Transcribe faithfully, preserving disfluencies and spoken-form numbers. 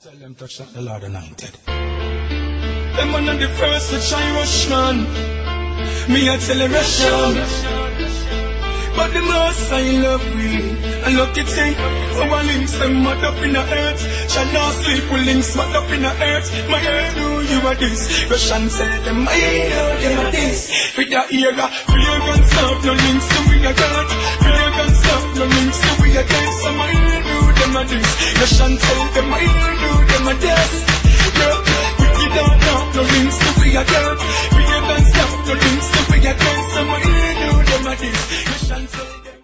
Tell them touch not the Lord anointed. Them one of the first which I rush man. Me a tell a Russian. But the most I love we. And lucky thing, our links them mad up in the earth. Shall not sleep with links mad up in the earth. My head know you are this. Russian tell them my head know you are this. With the era, real guns stop, no links to we again. Real guns stop, no links to we again. So my head know them are this. Russian tell them my head know them are this. Girl, we don't know, no links to we again. Real guns stop, no links to we again. So my head know them are this.